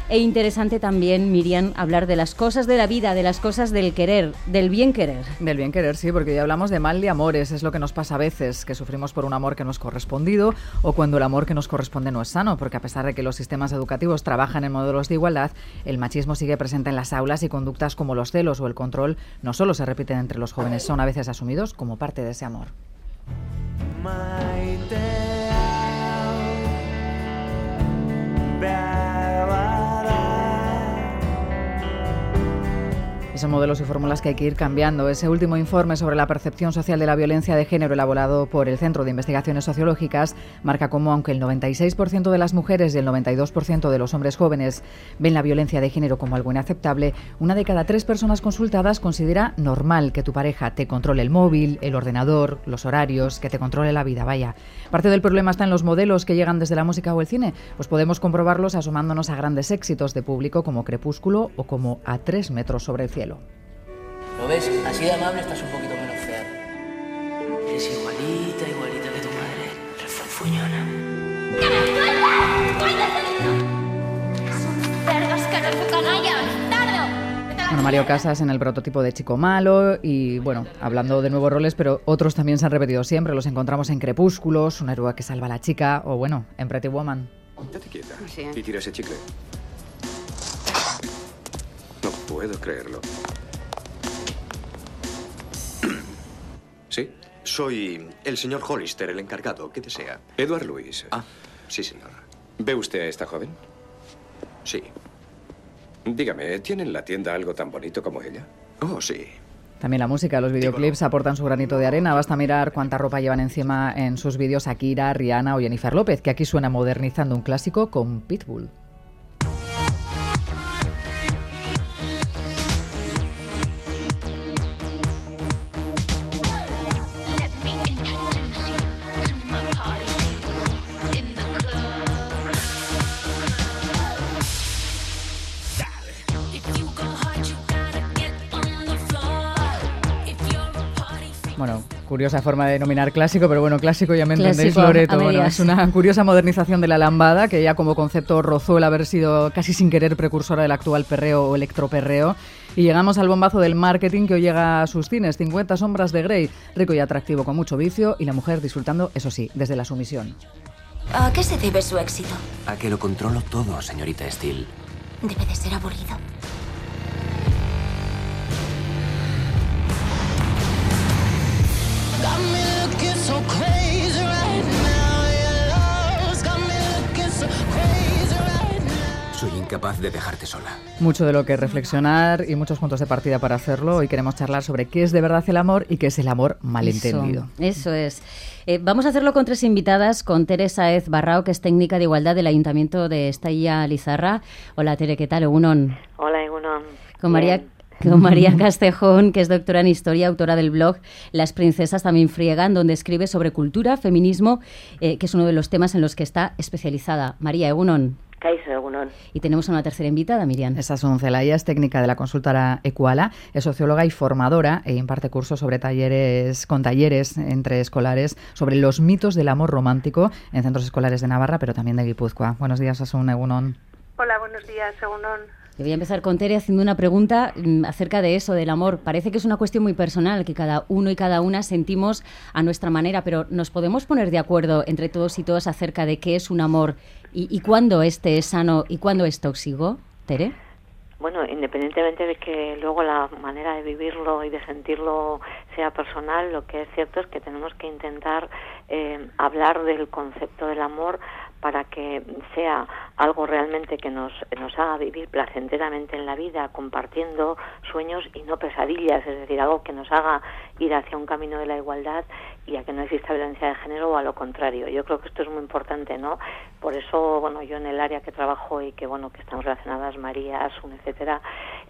E interesante también, Miriam, hablar de las cosas de la vida, de las cosas del querer, del bien querer. Del bien querer, sí, porque hoy hablamos de mal de amores. Es lo que nos pasa a veces, que sufrimos por un amor que no es correspondido o cuando el amor que nos corresponde no es sano, porque a pesar de que los sistemas educativos trabajan en modelos de igualdad, el machismo sigue presente en las aulas y conductas como los celos o el control no solo se repiten entre los jóvenes, son a veces asumidos como parte de ese amor. Y son modelos y fórmulas que hay que ir cambiando. Ese último informe sobre la percepción social de la violencia de género elaborado por el Centro de Investigaciones Sociológicas marca cómo, aunque el 96% de las mujeres y el 92% de los hombres jóvenes ven la violencia de género como algo inaceptable, una de cada 3 personas consultadas considera normal que tu pareja te controle el móvil, el ordenador, los horarios, que te controle la vida, vaya. Parte del problema está en los modelos que llegan desde la música o el cine. Pues podemos comprobarlos asomándonos a grandes éxitos de público como Crepúsculo o como A 3 metros sobre el cielo. ¿Lo ves? Así de amable estás un poquito menos fea. Eres igualita que tu madre. Refunfuñona. ¡Que me sueltas! ¡Suéltate! ¡Es un cerdo asqueroso, canalla! ¡Bastardo! Bueno, Mario Casas en el prototipo de chico malo y, bueno, hablando de nuevos roles, pero otros también se han repetido siempre. Los encontramos en Crepúsculos, una héroe que salva a la chica o, bueno, en Pretty Woman. Estate quieta Sí. y tira ese chicle. No puedo creerlo. ¿Sí? Soy el señor Hollister, el encargado. ¿Qué desea? Edward Lewis. Ah, sí, señor. ¿Ve usted a esta joven? Sí. Dígame, ¿tiene en la tienda algo tan bonito como ella? Oh, sí. También la música, los videoclips aportan su granito de arena. Basta mirar cuánta ropa llevan encima en sus vídeos Shakira, Rihanna o Jennifer López, que aquí suena modernizando un clásico con Pitbull. Bueno, curiosa forma de denominar clásico, pero bueno, clásico ya me entendéis, Clásico, Loreto. a Bueno, medias. es una curiosa modernización de la lambada, que ya como concepto rozó el haber sido casi sin querer precursora del actual perreo o electroperreo. Y llegamos al bombazo del marketing que hoy llega a sus cines, 50 sombras de Grey, rico y atractivo con mucho vicio, y la mujer disfrutando, eso sí, desde la sumisión. ¿A qué se debe su éxito? A que lo controlo todo, señorita Steele. Debe de ser aburrido. Soy incapaz de dejarte sola. Mucho de lo que reflexionar y muchos puntos de partida para hacerlo. Hoy queremos charlar sobre qué es de verdad el amor y qué es el amor malentendido. Eso es. Vamos a hacerlo con 3 invitadas, con Tere Sáez Barrao, que es técnica de igualdad del Ayuntamiento de Estella Lizarra. Hola Tere, ¿qué tal? Egunon. Hola, Egunon. Con María Castejón, que es doctora en Historia, autora del blog Las princesas también friegan, donde escribe sobre cultura, feminismo, que es uno de los temas en los que está especializada. María, egunon. Kaixo, Egunon. Y tenemos a una tercera invitada, Miriam. Es Asun Zelaya, es técnica de la consultora Equala, es socióloga y formadora e imparte cursos sobre talleres entre escolares sobre los mitos del amor romántico en centros escolares de Navarra, pero también de Guipúzcoa. Buenos días, Asun, egunon. Hola, buenos días, Egunon. Yo voy a empezar con Tere haciendo una pregunta acerca de eso, del amor. Parece que es una cuestión muy personal, que cada uno y cada una sentimos a nuestra manera, pero ¿nos podemos poner de acuerdo entre todos y todas acerca de qué es un amor y cuándo este es sano y cuándo es tóxico? Tere. Bueno, independientemente de que luego la manera de vivirlo y de sentirlo sea personal, lo que es cierto es que tenemos que intentar hablar del concepto del amor para que sea algo realmente que nos haga vivir placenteramente en la vida, compartiendo sueños y no pesadillas, es decir, algo que nos haga ir hacia un camino de la igualdad y a que no exista violencia de género o a lo contrario. Yo creo que esto es muy importante, ¿no? Por eso, bueno, yo en el área que trabajo y que, bueno, que estamos relacionadas, María, Asun, etcétera,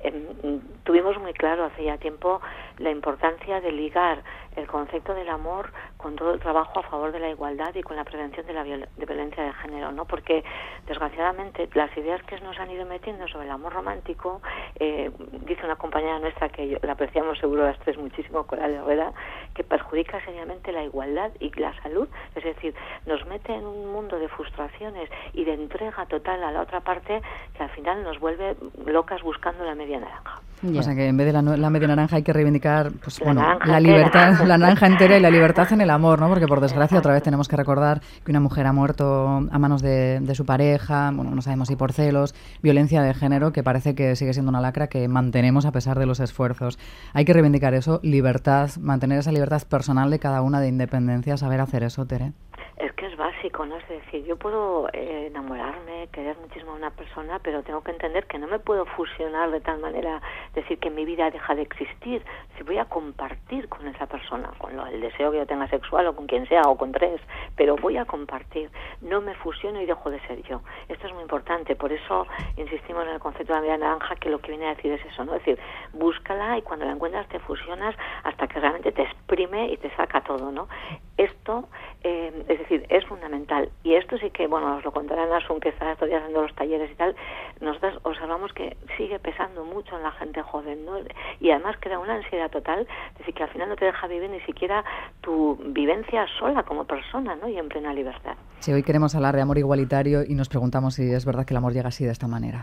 tuvimos muy claro hace ya tiempo la importancia de ligar el concepto del amor con todo el trabajo a favor de la igualdad y con la prevención de la violencia de género, ¿no? Porque desgraciadamente las ideas que nos han ido metiendo sobre el amor romántico, dice una compañera nuestra que la apreciamos seguro las tres muchísimo, Coral Herrera, que perjudica seriamente la igualdad y la salud, es decir, nos mete en un mundo de frustración emociones y de entrega total a la otra parte, que al final nos vuelve locas buscando la media naranja. O sea que en vez de la media naranja hay que reivindicar pues, la libertad, la naranja entera y la libertad en el amor, ¿no? Porque por desgracia otra vez tenemos que recordar que una mujer ha muerto a manos de su pareja, bueno, no sabemos si por celos, violencia de género, que parece que sigue siendo una lacra que mantenemos a pesar de los esfuerzos. Hay que reivindicar eso, libertad, mantener esa libertad personal de cada una, de independencia, saber hacer eso, Tere. Es que es básico, ¿no? Es decir, yo puedo enamorarme, querer muchísimo a una persona, pero tengo que entender que no me puedo fusionar de tal manera, decir que mi vida deja de existir. Si voy a compartir con esa persona, con el deseo que yo tenga sexual o con quien sea o con tres, pero voy a compartir, no me fusiono y dejo de ser yo. Esto es muy importante, por eso insistimos en el concepto de la media naranja, que lo que viene a decir es eso, ¿no? Es decir, búscala y cuando la encuentras te fusionas hasta que realmente te exprime y te saca todo, ¿no? Esto, es decir, es fundamental. Y esto sí que, bueno, os lo contará Asun, que está estos días haciendo los talleres y tal, nosotros observamos que sigue pesando mucho en la gente joven, ¿no? Y además crea una ansiedad total, es decir, que al final no te deja vivir ni siquiera tu vivencia sola como persona, ¿no? Y en plena libertad. Sí, hoy queremos hablar de amor igualitario y nos preguntamos si es verdad que el amor llega así, de esta manera.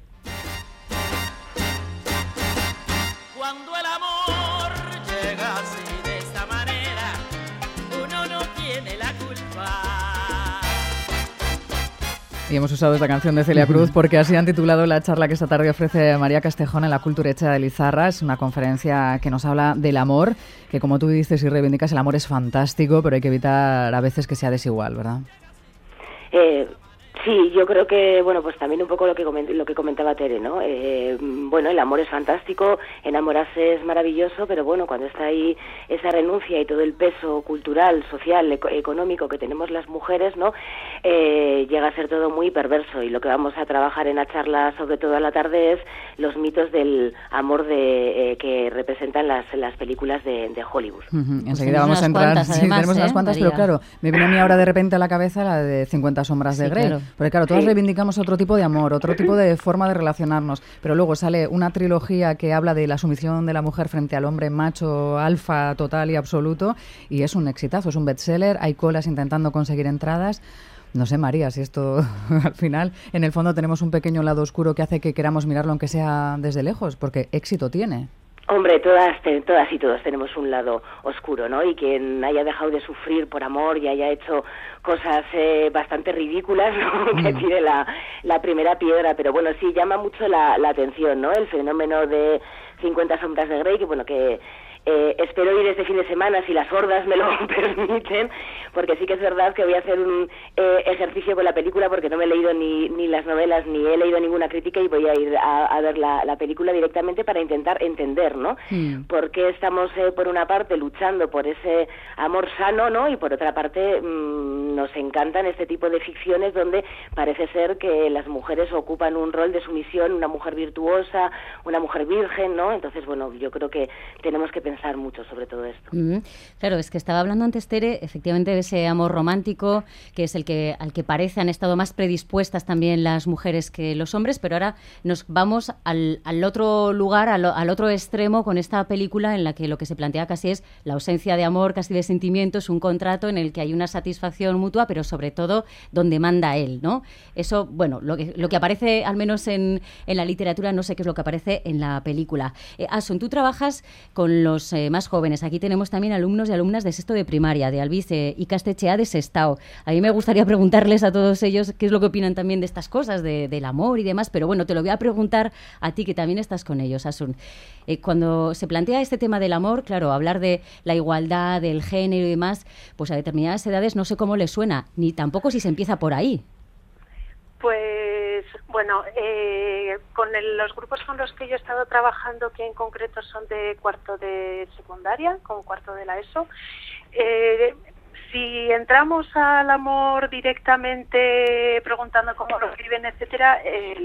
Cuando el amor llega así, de esta manera, uno no tiene la culpa. Y hemos usado esta canción de Celia Cruz porque así han titulado la charla que esta tarde ofrece María Castejón en la Culturecha de Lizarra. Es una conferencia que nos habla del amor, que como tú dices y reivindicas, el amor es fantástico, pero hay que evitar a veces que sea desigual, ¿verdad? Sí, yo creo que, bueno, pues también un poco lo que comentaba Tere, ¿no? Bueno, el amor es fantástico, enamorarse es maravilloso, pero bueno, cuando está ahí esa renuncia y todo el peso cultural, social, económico que tenemos las mujeres, ¿no? Llega a ser todo muy perverso, y lo que vamos a trabajar en la charla, sobre todo a la tarde, es los mitos del amor que representan las películas de Hollywood. Enseguida vamos a entrar, además, sí, tenemos unas cuantas, María. Pero claro, me viene a mí ahora de repente a la cabeza la de 50 sombras de Grey. Claro. Porque claro, todas reivindicamos otro tipo de amor, otro tipo de forma de relacionarnos, pero luego sale una trilogía que habla de la sumisión de la mujer frente al hombre macho, alfa, total y absoluto, y es un exitazo, es un bestseller, hay colas intentando conseguir entradas. No sé, María, si esto al final, en el fondo tenemos un pequeño lado oscuro que hace que queramos mirarlo aunque sea desde lejos, porque éxito tiene. Hombre, todas y todos tenemos un lado oscuro, ¿no? Y quien haya dejado de sufrir por amor y haya hecho cosas bastante ridículas, ¿no? Que tire la primera piedra. Pero bueno, sí, llama mucho la atención, ¿no? El fenómeno de 50 sombras de Grey, que bueno, que espero ir este fin de semana, si las hordas me lo permiten, porque sí que es verdad que voy a hacer un ejercicio con la película, porque no me he leído ni las novelas, ni he leído ninguna crítica, y voy a ir a ver la película directamente para intentar entender, ¿no? Por qué estamos, por una parte, luchando por ese amor sano, ¿no? Y por otra parte, nos encantan este tipo de ficciones donde parece ser que las mujeres ocupan un rol de sumisión, una mujer virtuosa, una mujer virgen, ¿no? Entonces, bueno, yo creo que tenemos que pensar mucho sobre todo esto. Claro, es que estaba hablando antes, Tere, efectivamente, de ese amor romántico, que es al que parece han estado más predispuestas también las mujeres que los hombres, pero ahora nos vamos al otro lugar, al otro extremo, con esta película en la que lo que se plantea casi es la ausencia de amor, casi de sentimientos, un contrato en el que hay una satisfacción mutua, pero sobre todo donde manda él, ¿no? Eso, bueno, lo que aparece, al menos en la literatura, no sé qué es lo que aparece en la película. Asun, tú trabajas con los más jóvenes. Aquí tenemos también alumnos y alumnas de sexto de primaria, de Albice y Castechea de Sestao. A mí me gustaría preguntarles a todos ellos qué es lo que opinan también de estas cosas, del amor y demás, pero bueno, te lo voy a preguntar a ti, que también estás con ellos, Asun. Cuando se plantea este tema del amor, claro, hablar de la igualdad, del género y demás, pues a determinadas edades no sé cómo les suena, ni tampoco si se empieza por ahí. Pues bueno, con los grupos con los que yo he estado trabajando, que en concreto son de cuarto de secundaria, como cuarto de la ESO, si entramos al amor directamente preguntando cómo lo viven, etcétera,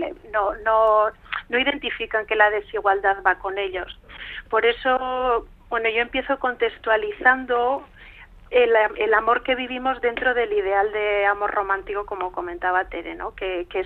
no identifican que la desigualdad va con ellos. Por eso, bueno, yo empiezo contextualizando el amor que vivimos dentro del ideal de amor romántico, como comentaba Tere, ¿no? Que es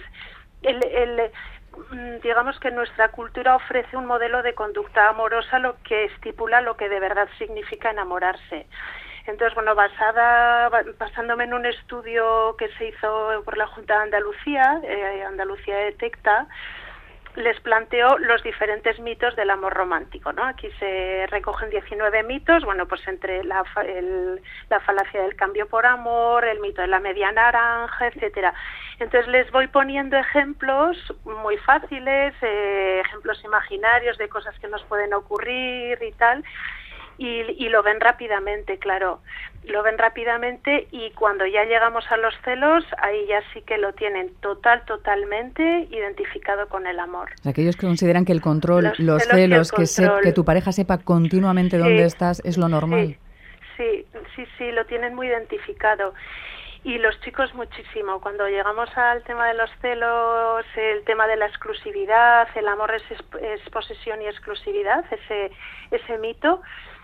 digamos que nuestra cultura ofrece un modelo de conducta amorosa, lo que estipula lo que de verdad significa enamorarse. Entonces, bueno, basándome en un estudio que se hizo por la Junta de Andalucía, Andalucía Detecta, les planteo los diferentes mitos del amor romántico, ¿no? Aquí se recogen 19 mitos, bueno, pues entre la falacia del cambio por amor, el mito de la media naranja, etcétera. Entonces les voy poniendo ejemplos muy fáciles, ejemplos imaginarios de cosas que nos pueden ocurrir y tal, y lo ven rápidamente, claro. Lo ven rápidamente y cuando ya llegamos a los celos, ahí ya sí que lo tienen totalmente identificado con el amor. O sea, que ellos consideran que el control, los celos, que tu pareja sepa continuamente dónde estás, es lo normal. Sí, lo tienen muy identificado. Y los chicos muchísimo. Cuando llegamos al tema de los celos, el tema de la exclusividad, el amor es posesión y exclusividad, ese mito,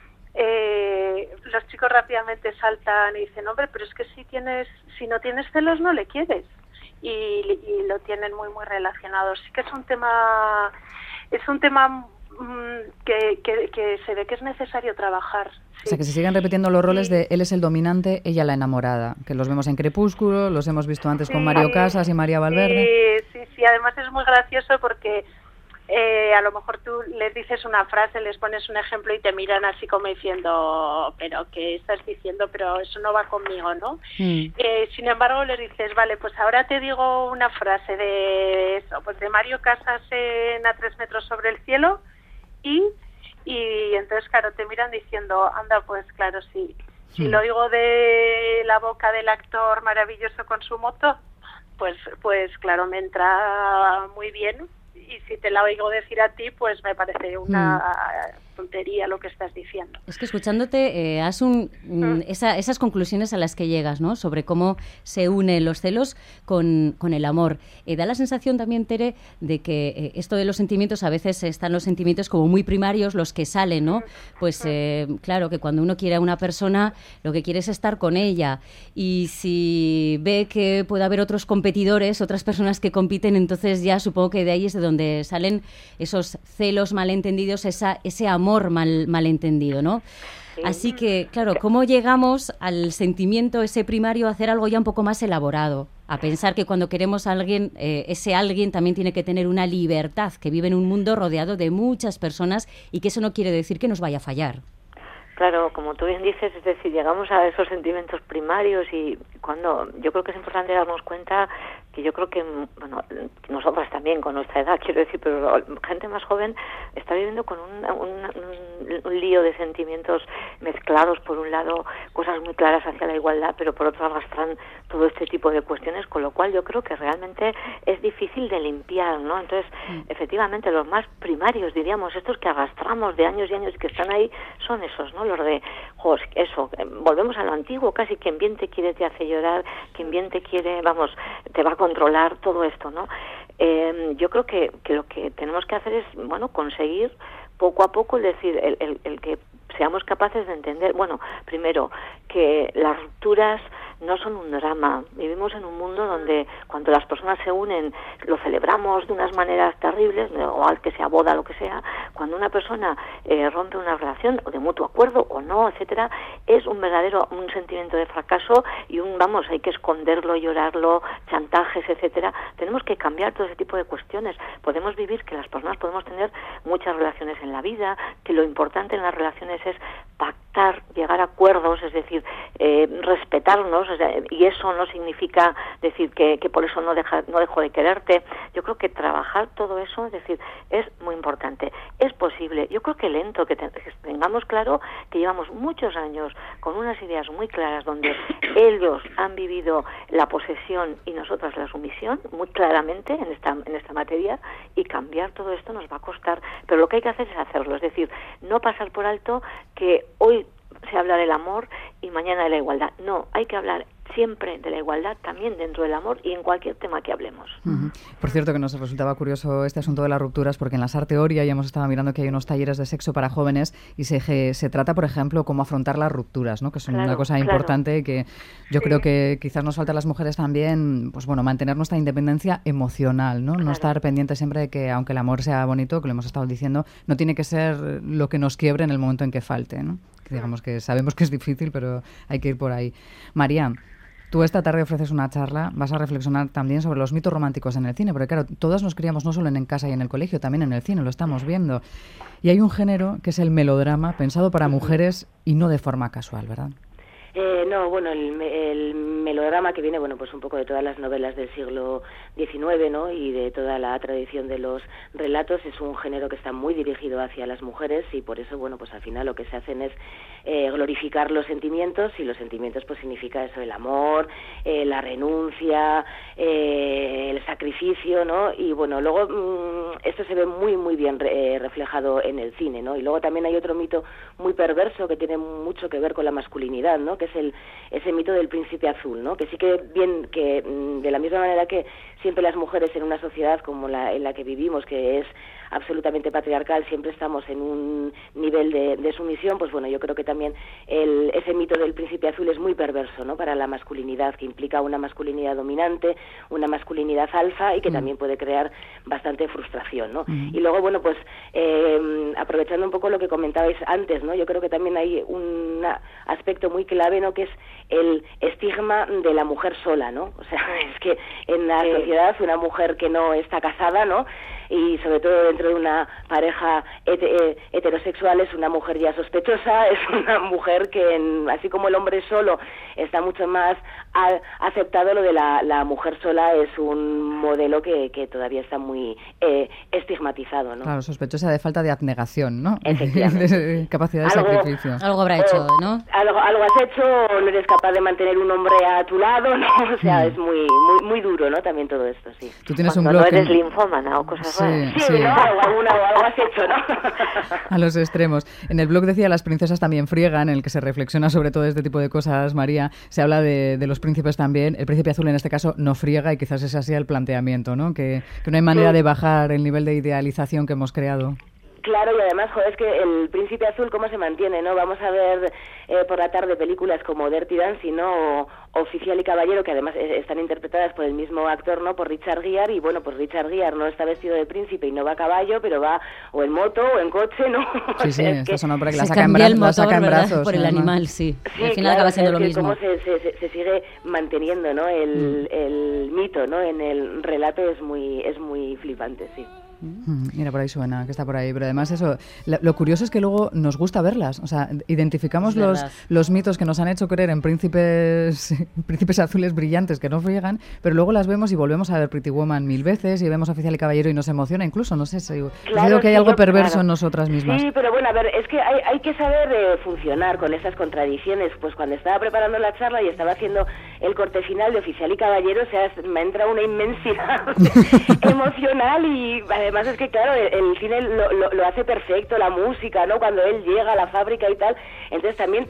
los chicos rápidamente saltan y dicen, hombre, pero es que si no tienes celos no le quieres. Y lo tienen muy relacionado. Sí que es un tema que se ve que es necesario trabajar. Sí. O sea, que se siguen repitiendo los roles de él es el dominante, ella la enamorada, que los vemos en Crepúsculo, los hemos visto antes con Mario Casas y María Valverde. Sí, además es muy gracioso porque a lo mejor tú les dices una frase, les pones un ejemplo y te miran así como diciendo, pero ¿qué estás diciendo? Pero eso no va conmigo, ¿no? Sin embargo, les dices, vale, pues ahora te digo una frase de eso, pues de Mario Casas en A 3 metros sobre el cielo y entonces, claro, te miran diciendo, anda, pues claro, sí. Si lo oigo de la boca del actor maravilloso con su moto, pues claro, me entra muy bien. Y si te la oigo decir a ti, pues me parece una tontería lo que estás diciendo. Es que escuchándote, esas conclusiones a las que llegas, ¿no? Sobre cómo se unen los celos con el amor. Da la sensación también, Tere, de que esto de los sentimientos, a veces están los sentimientos como muy primarios, los que salen, ¿no? Pues claro, que cuando uno quiere a una persona, lo que quiere es estar con ella. Y si ve que puede haber otros competidores, otras personas que compiten, entonces ya supongo que de ahí es de donde salen esos celos malentendidos, ese amor malentendido, ¿no? Sí. Así que, claro, ¿cómo llegamos al sentimiento ese primario a hacer algo ya un poco más elaborado? A pensar que cuando queremos a alguien, ese alguien también tiene que tener una libertad, que vive en un mundo rodeado de muchas personas y que eso no quiere decir que nos vaya a fallar. Claro, como tú bien dices, es decir, llegamos a esos sentimientos primarios y cuando yo creo que es importante darnos cuenta que yo creo que, bueno, nosotras también con nuestra edad, quiero decir, pero gente más joven está viviendo con un lío de sentimientos mezclados, por un lado cosas muy claras hacia la igualdad, pero por otro arrastran todo este tipo de cuestiones, con lo cual yo creo que realmente es difícil de limpiar, ¿no? Entonces, efectivamente, los más primarios, diríamos, estos que arrastramos de años y años y que están ahí, son esos, ¿no? Los de, eso, volvemos a lo antiguo, casi quien bien te quiere te hace llorar, quien bien te quiere, vamos, te va a controlar, todo esto, ¿no? Yo creo que lo que tenemos que hacer es, bueno, conseguir poco a poco, es decir, el que seamos capaces de entender, bueno, primero, que las rupturas no son un drama. Vivimos en un mundo donde cuando las personas se unen lo celebramos de unas maneras terribles, o al que sea boda, lo que sea. Cuando una persona rompe una relación o de mutuo acuerdo o no, etcétera, es un sentimiento de fracaso y hay que esconderlo, llorarlo, chantajes, etcétera. Tenemos que cambiar todo ese tipo de cuestiones. Podemos vivir, que las personas podemos tener muchas relaciones en la vida, que lo importante en las relaciones es pactar, llegar a acuerdos, es decir, respetarnos, y eso no significa decir que por eso no dejo de quererte. Yo creo que trabajar todo eso, es decir, es muy importante. Es posible, yo creo que lento, que tengamos claro que llevamos muchos años con unas ideas muy claras donde ellos han vivido la posesión y nosotras la sumisión muy claramente en esta materia, y cambiar todo esto nos va a costar, pero lo que hay que hacer es hacerlo, es decir, no pasar por alto que hoy se habla del amor y mañana de la igualdad. No, hay que hablar siempre de la igualdad, también dentro del amor y en cualquier tema que hablemos. Por cierto, que nos resultaba curioso este asunto de las rupturas, porque en la Sarteoria ya hemos estado mirando que hay unos talleres de sexo para jóvenes y se trata, por ejemplo, cómo afrontar las rupturas, ¿no? Que es una cosa importante, que yo creo que quizás nos falta a las mujeres también, pues bueno, mantener nuestra independencia emocional, ¿no? No estar pendiente siempre de que, aunque el amor sea bonito, que lo hemos estado diciendo, no tiene que ser lo que nos quiebre en el momento en que falte, ¿no? digamos que sabemos que es difícil, pero hay que ir por ahí. María, tú esta tarde ofreces una charla, vas a reflexionar también sobre los mitos románticos en el cine, porque claro, todas nos criamos no solo en casa y en el colegio, también en el cine, lo estamos viendo. Y hay un género que es el melodrama, pensado para mujeres y no de forma casual, ¿verdad? No, bueno, el melodrama que viene, bueno, pues un poco de todas las novelas del siglo XIX, ¿no? Y de toda la tradición de los relatos, es un género que está muy dirigido hacia las mujeres y por eso, bueno, pues al final lo que se hacen es glorificar los sentimientos, y los sentimientos pues significa eso, el amor, la renuncia, el sacrificio, ¿no? Y bueno, luego esto se ve muy, muy bien reflejado en el cine, ¿no? Y luego también hay otro mito muy perverso que tiene mucho que ver con la masculinidad, ¿no? Que es ese mito del príncipe azul, ¿no? Que sí que bien, que de la misma manera que siempre las mujeres en una sociedad como en la que vivimos, que es absolutamente patriarcal, siempre estamos en un nivel de sumisión, pues bueno, yo creo que también ese mito del príncipe azul es muy perverso, ¿no? Para la masculinidad, que implica una masculinidad dominante, una masculinidad alfa, y que también puede crear bastante frustración, ¿no? Y luego, bueno, pues aprovechando un poco lo que comentabais antes, ¿no? Yo creo que también hay un aspecto muy clave, ¿no? Que es el estigma de la mujer sola, ¿no? O sea, es que en la sociedad una mujer que no está casada, ¿no? Y sobre todo dentro de una pareja heterosexual es una mujer ya sospechosa, es una mujer que, así como el hombre solo está mucho más aceptado, lo de la mujer sola es un modelo que todavía está muy estigmatizado, ¿no? Claro, sospechosa de falta de abnegación, ¿no? Efectivamente. De capacidad de sacrificio. Algo habrá hecho, ¿no? Algo has hecho, no eres capaz de mantener un hombre a tu lado, ¿no? O sea, es muy, muy, muy duro, ¿no? También todo esto, sí. Tú tienes Cuando un blog no eres linfómana o cosas raras. Sí, ¿no? Algo has hecho, ¿no? A los extremos. En el blog decía Las princesas también friegan, en el que se reflexiona sobre todo este tipo de cosas, María. Se habla de los príncipes también. El príncipe azul en este caso no friega, y quizás ese sea el planteamiento, ¿no? Que no hay manera de bajar el nivel de idealización que hemos creado. Claro, y además, joder, es que el príncipe azul, ¿cómo se mantiene, no? Vamos a ver por la tarde películas como Dirty Dancing, ¿no? O Oficial y Caballero, que además están interpretadas por el mismo actor, ¿no? Por Richard Gere, y bueno, pues Richard Gere no está vestido de príncipe y no va a caballo, pero va o en moto o en coche, ¿no? Sí, sí, esto sonó para que la se saca cambia el motor, la saca en ¿verdad? brazos. Por el animal, sí. Al final claro, acaba siendo lo que mismo. Cómo se sigue manteniendo, ¿no? El mito, ¿no? En el relato es muy flipante, sí. Mira, por ahí suena, que está por ahí. Pero además eso, lo curioso es que luego nos gusta verlas. O sea, identificamos los mitos que nos han hecho creer en príncipes azules brillantes que no friegan, pero luego las vemos y volvemos a ver Pretty Woman 1000 veces, y vemos Oficial y Caballero y nos emociona incluso. No sé, creo que hay algo perverso en nosotras mismas. Sí, pero bueno, a ver, es que hay que saber funcionar con esas contradicciones. Pues cuando estaba preparando la charla y estaba haciendo el corte final de Oficial y Caballero, o sea, me entra una inmensidad emocional, y además es que, claro, el cine lo hace perfecto, la música, ¿no? Cuando él llega a la fábrica y tal, entonces también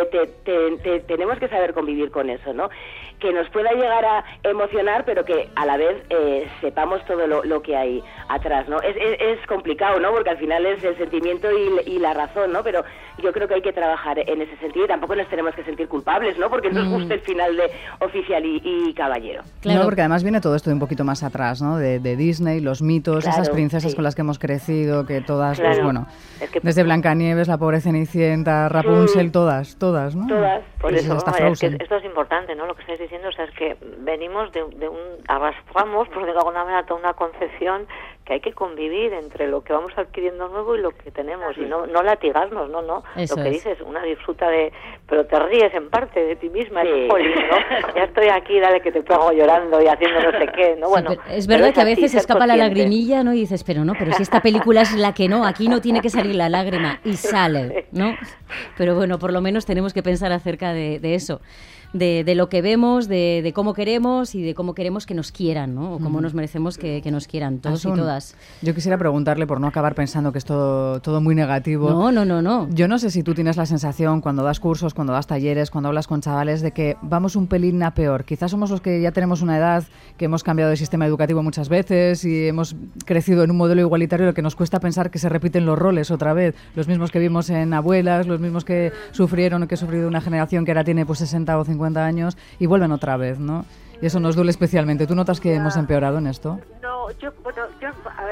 tenemos que saber convivir con eso, ¿no? Que nos pueda llegar a emocionar, pero que a la vez sepamos todo lo que hay atrás, ¿no? Es complicado, ¿no? Porque al final es el sentimiento y la razón, ¿no? Pero yo creo que hay que trabajar en ese sentido, y tampoco nos tenemos que sentir culpables, ¿no? Porque nos gusta el final de Oficial y Caballero. Claro. No, porque además viene todo esto de un poquito más atrás, ¿no? De Disney, los mitos, esas princesas con las que hemos crecido, que todas, pues bueno, es que, desde Blancanieves, la pobre Cenicienta, Rapunzel, todas, ¿no? Todas, por pues eso, es que esto es importante, ¿no? Lo que estáis diciendo, o sea, es que venimos arrastramos, por decirlo de alguna manera, toda una concepción que hay que convivir entre lo que vamos adquiriendo nuevo y lo que tenemos, y no latigarnos, no. Eso lo que es. dices, una disfruta pero te ríes en parte de ti misma, es jolín, ¿no? Ya estoy aquí, dale que te pego llorando y haciendo no sé qué, ¿no? Bueno, es verdad que a veces así, escapa la lagrimilla, ¿no? Y dices, pero si esta película es la que no, aquí no tiene que salir la lágrima, y sale, ¿no? Pero bueno, por lo menos tenemos que pensar acerca de eso. De lo que vemos, de cómo queremos y de cómo queremos que nos quieran, ¿no? O cómo nos merecemos que nos quieran, todos y todas. Yo quisiera preguntarle, por no acabar pensando que es todo muy negativo. No. Yo no sé si tú tienes la sensación, cuando das cursos, cuando das talleres, cuando hablas con chavales, de que vamos un pelín a peor. Quizás somos los que ya tenemos una edad, que hemos cambiado de sistema educativo muchas veces y hemos crecido en un modelo igualitario, lo que nos cuesta pensar que se repiten los roles otra vez. Los mismos que vimos en abuelas, los mismos que sufrieron o que ha sufrido una generación que ahora tiene pues 60 o 50 años y vuelven otra vez, ¿no? Y eso nos duele especialmente. ¿Tú notas que hemos empeorado en esto? No, a ver,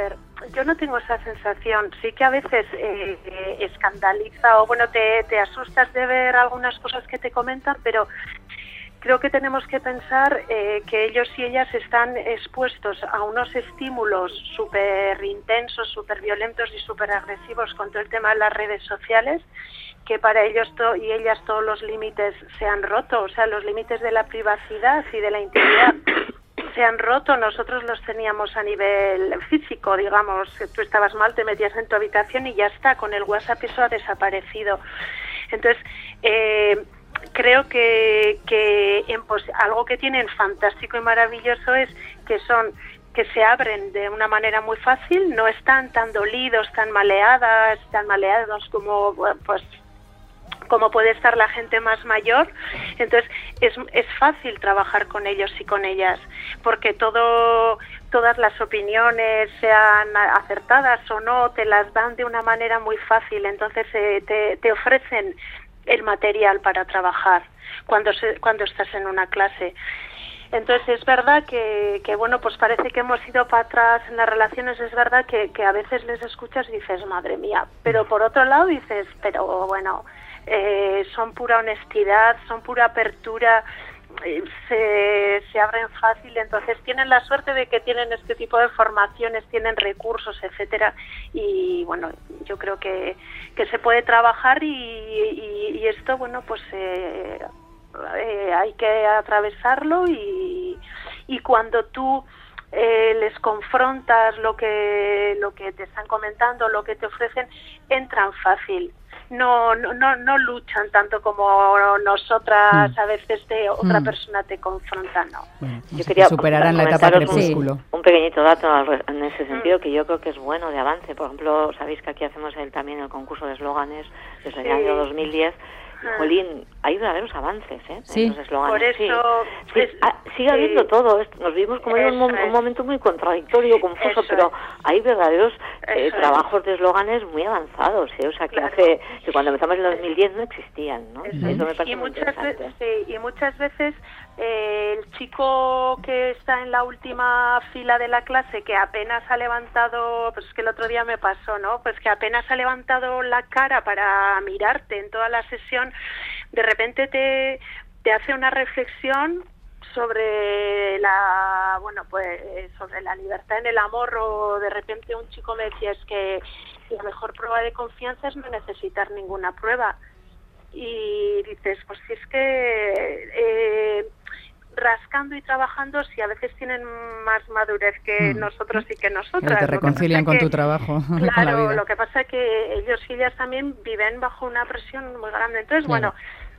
yo no tengo esa sensación. Sí que a veces escandaliza o bueno, te asustas de ver algunas cosas que te comentan, pero creo que tenemos que pensar que ellos y ellas están expuestos a unos estímulos súper intensos, súper violentos y súper agresivos con todo el tema de las redes sociales, que para ellos y ellas todos los límites se han roto, o sea, los límites de la privacidad y de la intimidad se han roto. Nosotros los teníamos a nivel físico, digamos, tú estabas mal, te metías en tu habitación y ya está, con el WhatsApp eso ha desaparecido. Entonces, creo que algo que tienen fantástico y maravilloso es que se abren de una manera muy fácil, no están tan dolidos, tan maleados como puede estar la gente más mayor. Entonces es fácil trabajar con ellos y con ellas, porque todas las opiniones, sean acertadas o no, te las dan de una manera muy fácil. Entonces te ofrecen el material para trabajar cuando estás en una clase. Entonces es verdad que bueno, pues parece que hemos ido para atrás en las relaciones. Es verdad que a veces les escuchas y dices, madre mía, pero por otro lado dices, pero bueno, son pura honestidad, son pura apertura, se abren fácil. Entonces tienen la suerte de que tienen este tipo de formaciones, tienen recursos, etcétera, y bueno, yo creo que se puede trabajar y esto, bueno, pues hay que atravesarlo y cuando tú les confrontas lo que te están comentando, lo que te ofrecen, entran fácil. No luchan tanto como nosotras a veces otra persona te confronta, no. Bueno, yo quería superarán la etapa crepúsculo. Un pequeñito dato en ese sentido que yo creo que es bueno de avance. Por ejemplo, sabéis que aquí hacemos también el concurso de eslóganes desde el año 2010. Jolín, hay verdaderos avances, Sí. En los eslóganes. Por eso sigue habiendo todo esto. Nos vimos como en un momento muy contradictorio, confuso, pero hay verdaderos trabajos de eslóganes muy avanzados, o sea, que cuando empezamos en el 2010 no existían, ¿no? Eso me parece muy interesante. Y muchas veces el chico que está en la última fila de la clase, que apenas ha levantado, pues es que el otro día me pasó, ¿no? Pues que apenas ha levantado la cara para mirarte en toda la sesión, de repente te hace una reflexión sobre sobre la libertad en el amor, o de repente un chico me decía, es que la mejor prueba de confianza es no necesitar ninguna prueba. Y dices, pues si es que rascando y trabajando, si a veces tienen más madurez que nosotros y que nosotras. Te reconcilian con tu trabajo. Claro, con la vida. Lo que pasa es que ellos y ellas también viven bajo una presión muy grande. Entonces, bueno,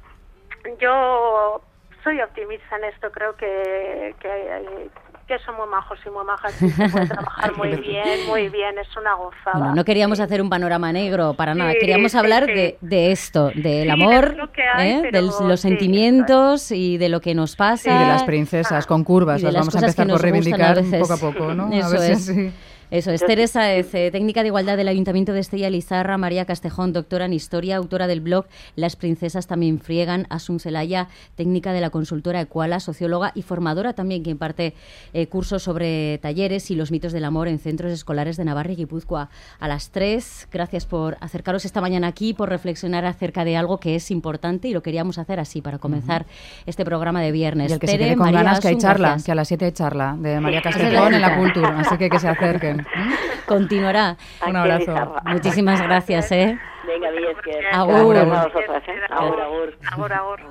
yo soy optimista en esto, creo que son muy majos y muy majas y se puede trabajar muy bien, es una gozada. Bueno, no queríamos hacer un panorama negro para nada, queríamos hablar de esto, del amor, de los sentimientos y de lo que nos pasa. Y de las princesas con curvas, las vamos a empezar por reivindicar poco a poco, ¿no? Eso a ver es. si Eso es. Teresa, técnica de igualdad del Ayuntamiento de Estella Lizarra. María Castejón, doctora en Historia, autora del blog Las princesas también friegan. Asun Celaya, técnica de la consultora Equala, socióloga y formadora también, que imparte cursos sobre talleres y los mitos del amor en centros escolares de Navarra y Guipúzcoa. A las 3, gracias por acercaros esta mañana aquí, por reflexionar acerca de algo que es importante, y lo queríamos hacer así para comenzar este programa de viernes. Y el que se quede con María, ganas, que hay Asun, charla, gracias. que a las 7 hay charla de María Castejón en la Cultura, así que se acerquen. Continuará. Un abrazo. Muchísimas gracias. Venga, Villas, que Agur. a vosotras, Agur. Agur.